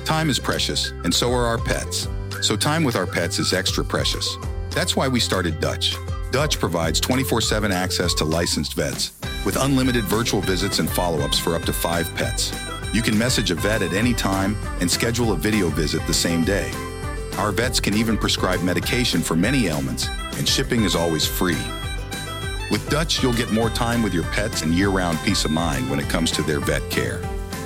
Time is precious, and so are our pets. So time with our pets is extra precious. That's why we started Dutch. Dutch provides 24/7 access to licensed vets, with unlimited virtual visits and follow-ups for up to 5 pets. You can message a vet at any time and schedule a video visit the same day. Our vets can even prescribe medication for many ailments, and shipping is always free. With Dutch, you'll get more time with your pets and year-round peace of mind when it comes to their vet care.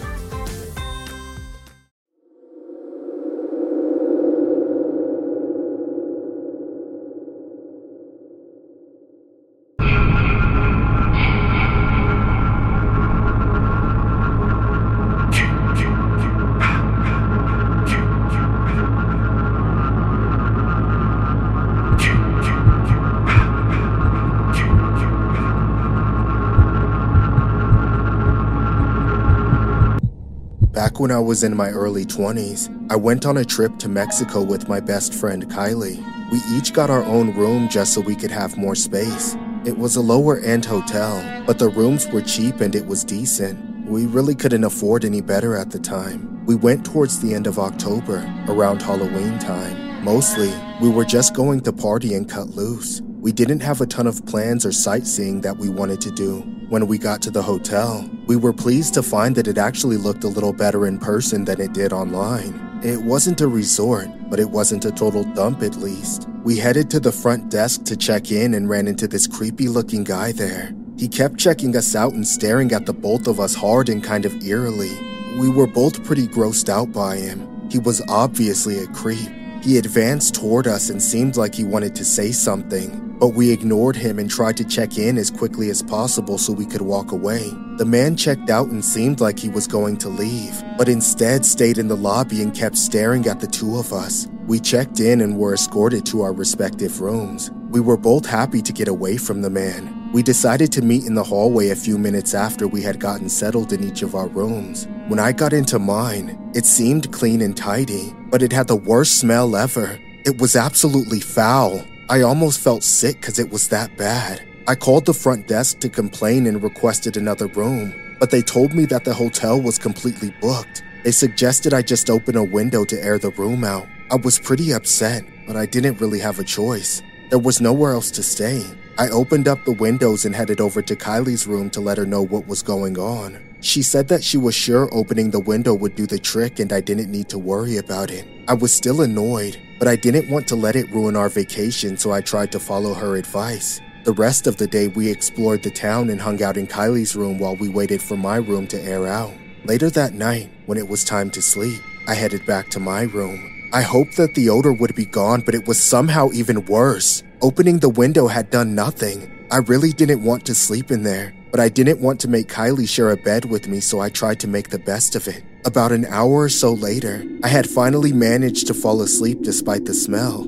Back when I was in my early 20s, I went on a trip to Mexico with my best friend Kylie. We each got our own room just so we could have more space. It was a lower-end hotel, but the rooms were cheap and it was decent. We really couldn't afford any better at the time. We went towards the end of October, around Halloween time. Mostly, we were just going to party and cut loose. We didn't have a ton of plans or sightseeing that we wanted to do. When we got to the hotel, we were pleased to find that it actually looked a little better in person than it did online. It wasn't a resort, but it wasn't a total dump at least. We headed to the front desk to check in and ran into this creepy-looking guy there. He kept checking us out and staring at the both of us hard and kind of eerily. We were both pretty grossed out by him. He was obviously a creep. He advanced toward us and seemed like he wanted to say something, but we ignored him and tried to check in as quickly as possible so we could walk away. The man checked out and seemed like he was going to leave, but instead stayed in the lobby and kept staring at the two of us. We checked in and were escorted to our respective rooms. We were both happy to get away from the man. We decided to meet in the hallway a few minutes after we had gotten settled in each of our rooms. When I got into mine, it seemed clean and tidy, but it had the worst smell ever. It was absolutely foul. I almost felt sick because it was that bad. I called the front desk to complain and requested another room, but they told me that the hotel was completely booked. They suggested I just open a window to air the room out. I was pretty upset, but I didn't really have a choice. There was nowhere else to stay. I opened up the windows and headed over to Kylie's room to let her know what was going on. She said that she was sure opening the window would do the trick and I didn't need to worry about it. I was still annoyed, but I didn't want to let it ruin our vacation, so I tried to follow her advice. The rest of the day we explored the town and hung out in Kylie's room while we waited for my room to air out. Later that night, when it was time to sleep, I headed back to my room. I hoped that the odor would be gone, but it was somehow even worse. Opening the window had done nothing. I really didn't want to sleep in there, but I didn't want to make Kylie share a bed with me, so I tried to make the best of it. About an hour or so later, I had finally managed to fall asleep despite the smell.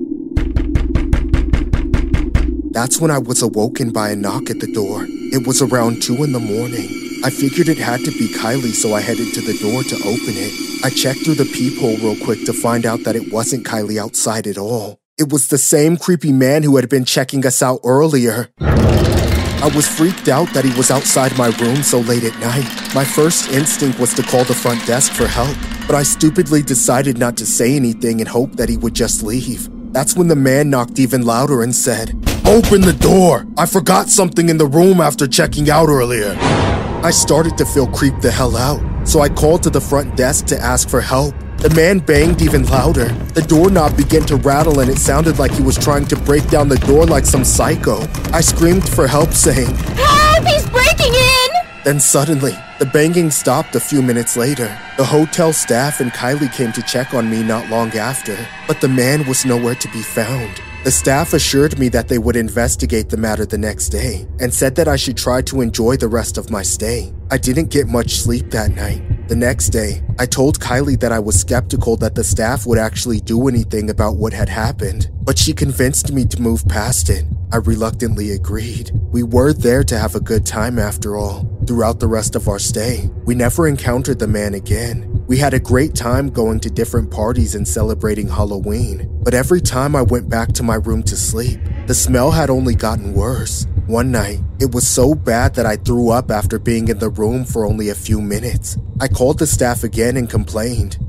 That's when I was awoken by a knock at the door. It was around 2 in the morning. I figured it had to be Kylie, so I headed to the door to open it. I checked through the peephole real quick to find out that it wasn't Kylie outside at all. It was the same creepy man who had been checking us out earlier. I was freaked out that he was outside my room so late at night. My first instinct was to call the front desk for help, but I stupidly decided not to say anything and hoped that he would just leave. That's when the man knocked even louder and said, "Open the door! I forgot something in the room after checking out earlier." I started to feel creeped the hell out, so I called to the front desk to ask for help. The man banged even louder. The doorknob began to rattle and it sounded like he was trying to break down the door like some psycho. I screamed for help saying, "Help! He's breaking in!" Then suddenly, the banging stopped a few minutes later. The hotel staff and Kylie came to check on me not long after, but the man was nowhere to be found. The staff assured me that they would investigate the matter the next day and said that I should try to enjoy the rest of my stay. I didn't get much sleep that night. The next day, I told Kylie that I was skeptical that the staff would actually do anything about what had happened, but she convinced me to move past it. I reluctantly agreed. We were there to have a good time after all. Throughout the rest of our stay, we never encountered the man again. We had a great time going to different parties and celebrating Halloween, but every time I went back to my room to sleep, the smell had only gotten worse. One night, it was so bad that I threw up after being in the room for only a few minutes. I called the staff again and complained.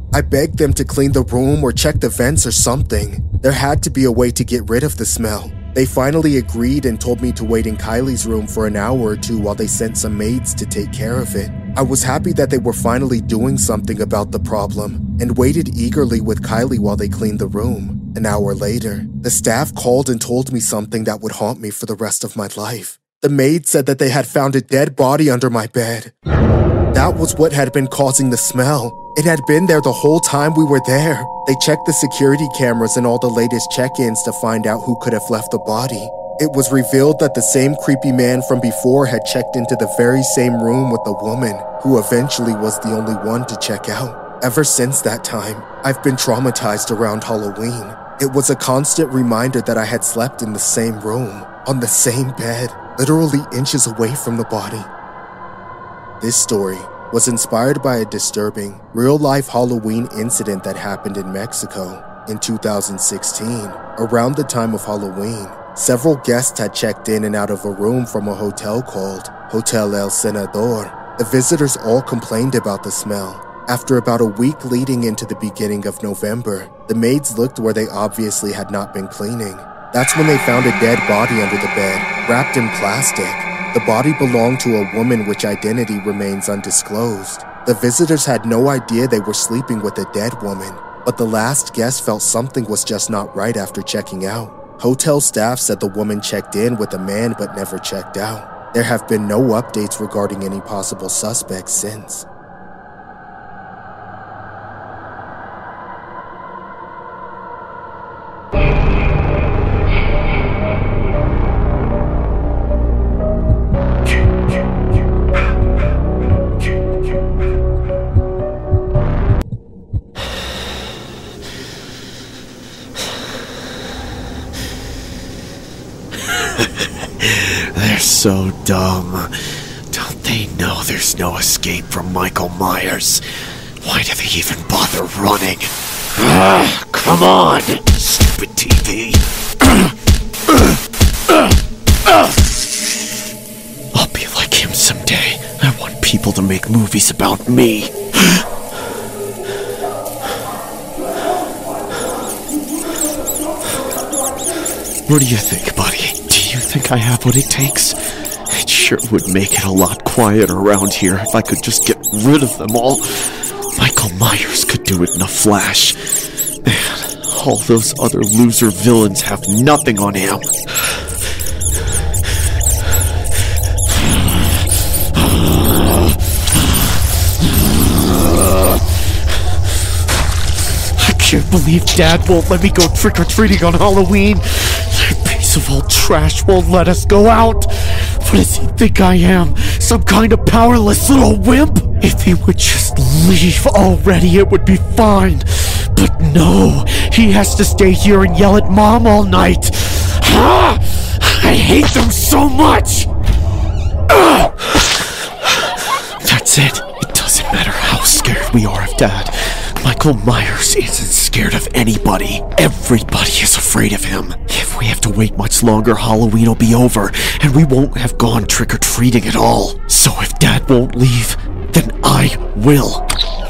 I begged them to clean the room or check the vents or something. There had to be a way to get rid of the smell. They finally agreed and told me to wait in Kylie's room for an hour or two while they sent some maids to take care of it. I was happy that they were finally doing something about the problem and waited eagerly with Kylie while they cleaned the room. An hour later, the staff called and told me something that would haunt me for the rest of my life. The maid said that they had found a dead body under my bed. That was what had been causing the smell. It had been there the whole time we were there. They checked the security cameras and all the latest check-ins to find out who could have left the body. It was revealed that the same creepy man from before had checked into the very same room with the woman, who eventually was the only one to check out. Ever since that time, I've been traumatized around Halloween. It was a constant reminder that I had slept in the same room, on the same bed, literally inches away from the body. This story was inspired by a disturbing, real-life Halloween incident that happened in Mexico in 2016. Around the time of Halloween, several guests had checked in and out of a room from a hotel called Hotel El Senador. The visitors all complained about the smell. After about a week leading into the beginning of November, the maids looked where they obviously had not been cleaning. That's when they found a dead body under the bed, wrapped in plastic. The body belonged to a woman which identity remains undisclosed. The visitors had no idea they were sleeping with a dead woman, but the last guest felt something was just not right after checking out. Hotel staff said the woman checked in with a man but never checked out. There have been no updates regarding any possible suspects since. They're so dumb. Don't they know there's no escape from Michael Myers? Why do they even bother running? Come on, stupid TV. I'll be like him someday. I want people to make movies about me. What do you think, buddy? Do you think I have what it takes? It sure would make it a lot quieter around here if I could just get rid of them all. Michael Myers could do it in a flash. Man, all those other loser villains have nothing on him. I can't believe Dad won't let me go trick-or-treating on Halloween. That piece of old trash won't let us go out. What does he think I am? Some kind of powerless little wimp? If he would just leave already, it would be fine. But no, he has to stay here and yell at Mom all night. I hate them so much. That's it. It doesn't matter how scared we are of Dad. Michael Myers isn't scared of anybody. Everybody is afraid of him. If we have to wait much longer, Halloween will be over, and we won't have gone trick-or-treating at all. So if Dad won't leave, then I will.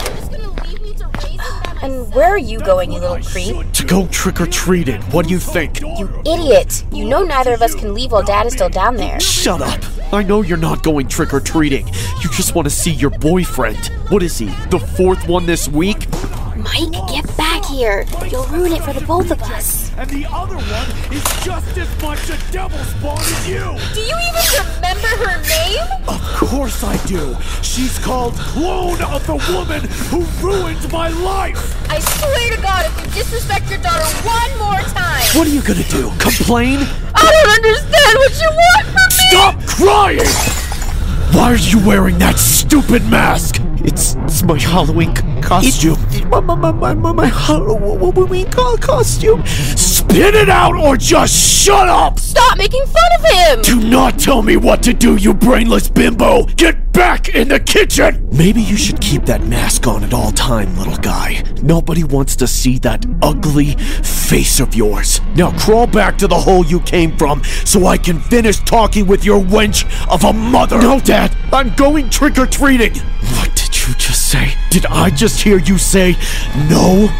And where are you going, you little creep? To go trick-or-treating. What do you think? You idiot! You know neither of us can leave while Dad is still down there. Shut up! I know you're not going trick-or-treating. You just want to see your boyfriend. What is he, the fourth one this week? Mike, get back here. You'll ruin it for the both of us. And the other one is just as much a devil spawn as you! Do you even remember her name? Of course I do! She's called Clone of the Woman Who Ruined My Life! I swear to God, if you disrespect your daughter one more time... What are you gonna do? Complain? I don't understand what you want from me! Stop crying! Why are you wearing that stupid mask? It's my Halloween costume. My Halloween costume. Spit it out or just shut up! Stop making fun of him! Do not tell me what to do, you brainless bimbo! Get back in the kitchen! Maybe you should keep that mask on at all time, little guy. Nobody wants to see that ugly face of yours. Now crawl back to the hole you came from so I can finish talking with your wench of a mother. No, Dad, I'm going trick-or-treating. What did you you just say? Did I just hear you say no?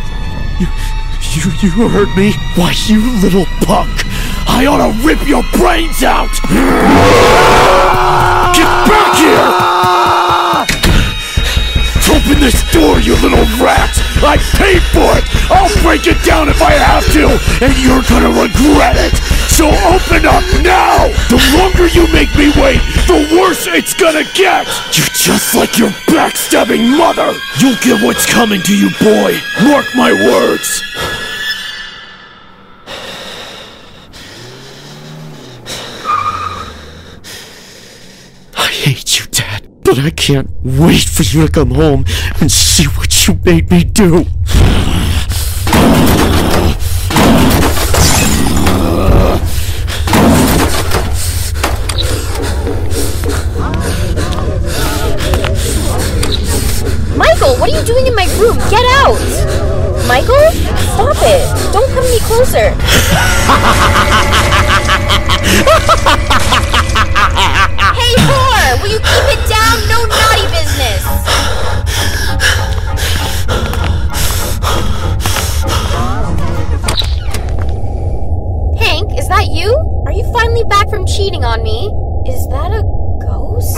You heard me? Why, you little punk! I ought to rip your brains out! Get back here! Open this door, you little rat! I paid for it! I'll break it down if I have to, and you're gonna regret it! So open up now! The longer you make me wait, the worse it's gonna get! You're just like your backstabbing mother! You'll get what's coming to you, boy! Mark my words! I hate you, Dad, but I can't wait for you to come home and see what you made me do. Michael, what are you doing in my room? Get out! Michael? Stop it! Don't come any closer! Hey, whore! Will you keep it down? No naughty business! Hank, is that you? Are you finally back from cheating on me? Is that a ghost?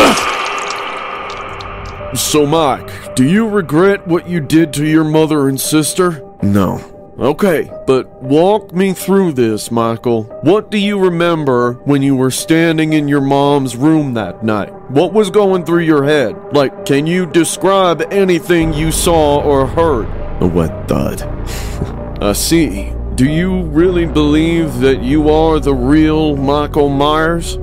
So, Mike, do you regret what you did to your mother and sister? No. Okay, but walk me through this, Michael. What do you remember when you were standing in your mom's room that night? What was going through your head? Like, can you describe anything you saw or heard? A wet thud. I see. Do you really believe that you are the real Michael Myers?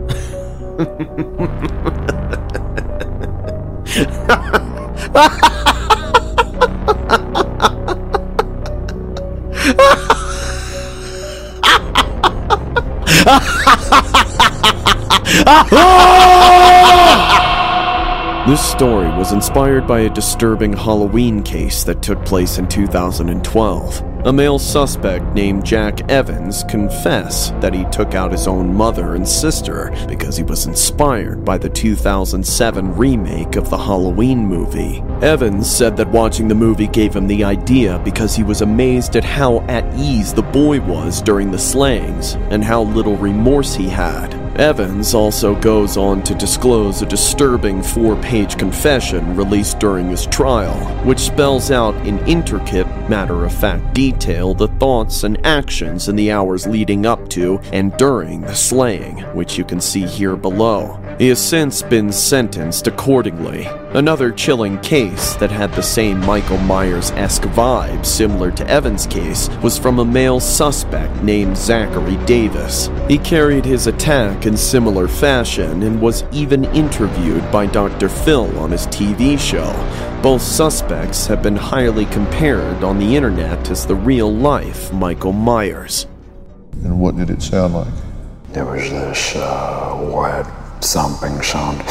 This story was inspired by a disturbing Halloween case that took place in 2012. A male suspect named Jack Evans confessed that he took out his own mother and sister because he was inspired by the 2007 remake of the Halloween movie. Evans said that watching the movie gave him the idea because he was amazed at how at ease the boy was during the slayings and how little remorse he had. Evans also goes on to disclose a disturbing 4-page confession released during his trial, which spells out in intricate, matter-of-fact detail the thoughts and actions in the hours leading up to and during the slaying, which you can see here below. He has since been sentenced accordingly. Another chilling case that had the same Michael Myers-esque vibe similar to Evans' case was from a male suspect named Zachary Davis. He carried his attack in similar fashion and was even interviewed by Dr. Phil on his TV show. Both suspects have been highly compared on the internet as the real-life Michael Myers. And what did it sound like? There was this wet thumping sound.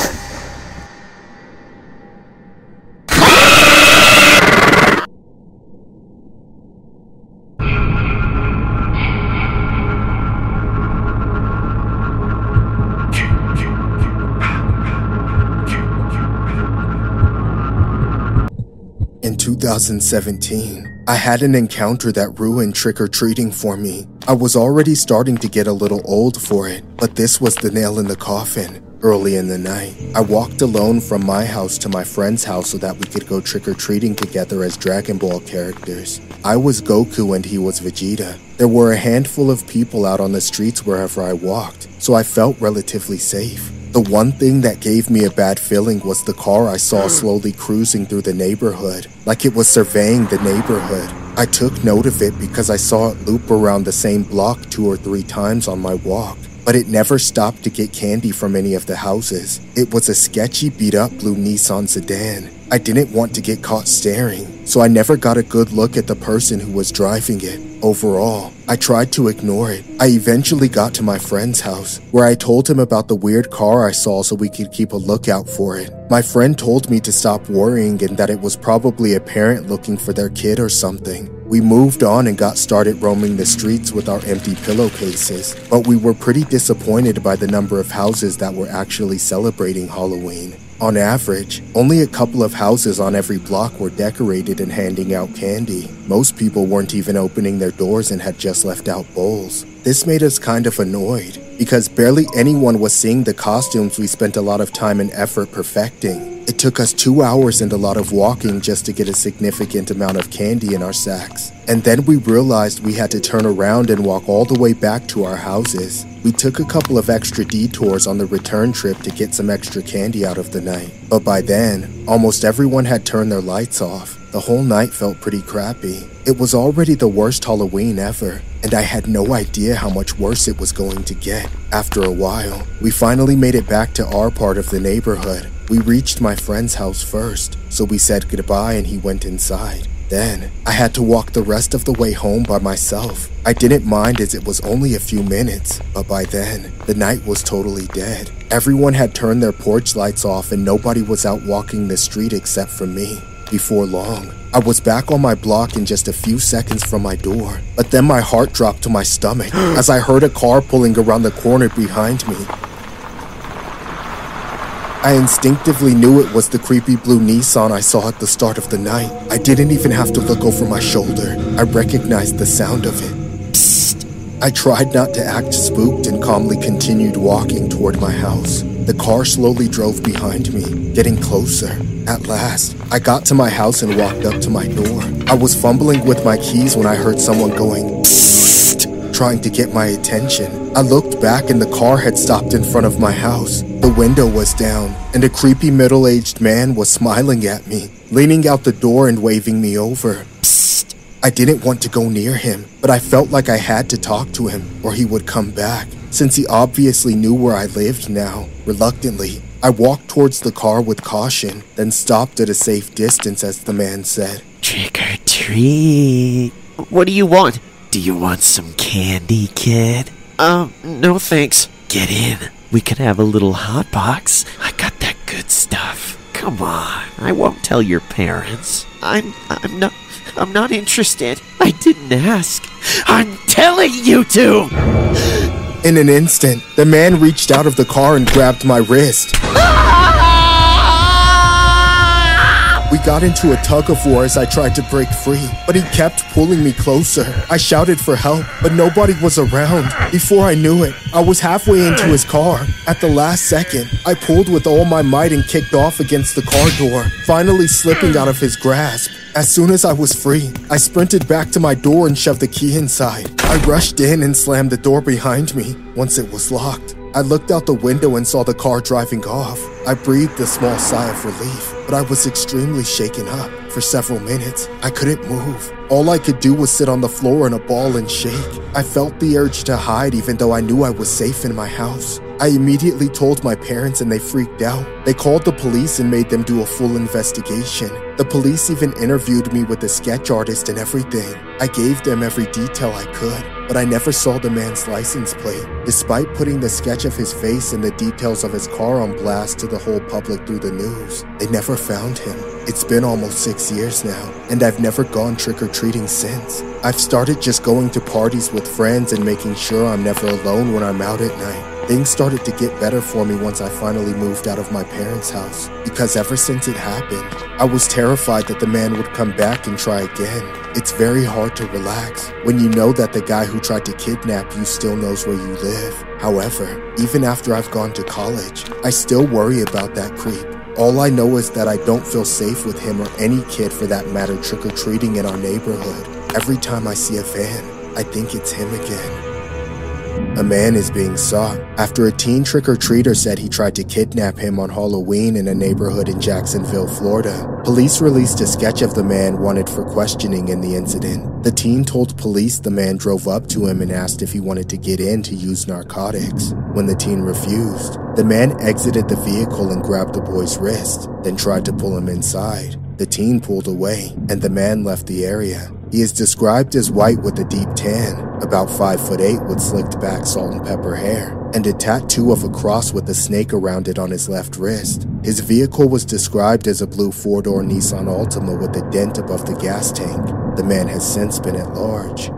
In 2017, I had an encounter that ruined trick-or-treating for me. I was already starting to get a little old for it, but this was the nail in the coffin. Early in the night, I walked alone from my house to my friend's house so that we could go trick-or-treating together as Dragon Ball characters. I was Goku and he was Vegeta. There were a handful of people out on the streets wherever I walked, so I felt relatively safe. The one thing that gave me a bad feeling was the car I saw slowly cruising through the neighborhood, like it was surveying the neighborhood. I took note of it because I saw it loop around the same block 2 or 3 times on my walk, but it never stopped to get candy from any of the houses. It was a sketchy beat-up blue Nissan sedan. I didn't want to get caught staring, so I never got a good look at the person who was driving it. Overall, I tried to ignore it. I eventually got to my friend's house, where I told him about the weird car I saw so we could keep a lookout for it. My friend told me to stop worrying and that it was probably a parent looking for their kid or something. We moved on and got started roaming the streets with our empty pillowcases, but we were pretty disappointed by the number of houses that were actually celebrating Halloween. On average, only a couple of houses on every block were decorated and handing out candy. Most people weren't even opening their doors and had just left out bowls. This made us kind of annoyed, because barely anyone was seeing the costumes we spent a lot of time and effort perfecting. It took us 2 hours and a lot of walking just to get a significant amount of candy in our sacks. And then we realized we had to turn around and walk all the way back to our houses. We took a couple of extra detours on the return trip to get some extra candy out of the night. But by then, almost everyone had turned their lights off. The whole night felt pretty crappy. It was already the worst Halloween ever, and I had no idea how much worse it was going to get. After a while, we finally made it back to our part of the neighborhood. We reached my friend's house first, so we said goodbye and he went inside. Then, I had to walk the rest of the way home by myself. I didn't mind as it was only a few minutes, but by then, the night was totally dead. Everyone had turned their porch lights off and nobody was out walking the street except for me. Before long, I was back on my block in just a few seconds from my door, but then my heart dropped to my stomach as I heard a car pulling around the corner behind me. I instinctively knew it was the creepy blue Nissan I saw at the start of the night. I didn't even have to look over my shoulder. I recognized the sound of it. Psst. I tried not to act spooked and calmly continued walking toward my house. The car slowly drove behind me, getting closer. At last, I got to my house and walked up to my door. I was fumbling with my keys when I heard someone going, "Psst," trying to get my attention. I looked back and the car had stopped in front of my house. The window was down, and a creepy middle-aged man was smiling at me, leaning out the door and waving me over. Psst. I didn't want to go near him, but I felt like I had to talk to him or he would come back, since he obviously knew where I lived now. Reluctantly, I walked towards the car with caution, then stopped at a safe distance as the man said, "Trick or treat. What do you want? Do you want some candy, kid?" No thanks. Get in. We could have a little hot box. I got that good stuff. Come on. I won't tell your parents. I'm not interested. I didn't ask. I'm telling you to! In an instant, the man reached out of the car and grabbed my wrist. We got into a tug-of-war as I tried to break free, but he kept pulling me closer. I shouted for help, but nobody was around. Before I knew it, I was halfway into his car. At the last second, I pulled with all my might and kicked off against the car door, finally slipping out of his grasp. As soon as I was free, I sprinted back to my door and shoved the key inside. I rushed in and slammed the door behind me. Once it was locked, I looked out the window and saw the car driving off. I breathed a small sigh of relief, but I was extremely shaken up. For several minutes, I couldn't move. All I could do was sit on the floor in a ball and shake. I felt the urge to hide even though I knew I was safe in my house. I immediately told my parents and they freaked out. They called the police and made them do a full investigation. The police even interviewed me with a sketch artist and everything. I gave them every detail I could, but I never saw the man's license plate. Despite putting the sketch of his face and the details of his car on blast to the whole public through the news, they never found him. It's been almost 6 years now, and I've never gone trick-or-treating since. I've started just going to parties with friends and making sure I'm never alone when I'm out at night. Things started to get better for me once I finally moved out of my parents' house, because ever since it happened, I was terrified that the man would come back and try again. It's very hard to relax when you know that the guy who tried to kidnap you still knows where you live. However, even after I've gone to college, I still worry about that creep. All I know is that I don't feel safe with him or any kid for that matter trick-or-treating in our neighborhood. Every time I see a van, I think it's him again. A man is being sought after a teen trick-or-treater said he tried to kidnap him on Halloween in a neighborhood in Jacksonville, Florida. Police released a sketch of the man wanted for questioning in the incident. The teen told police the man drove up to him and asked if he wanted to get in to use narcotics. When the teen refused, the man exited the vehicle and grabbed the boy's wrist, then tried to pull him inside. The teen pulled away, and the man left the area. He is described as white with a deep tan, about 5'8" with slicked back salt and pepper hair, and a tattoo of a cross with a snake around it on his left wrist. His vehicle was described as a blue 4-door Nissan Altima with a dent above the gas tank. The man has since been at large.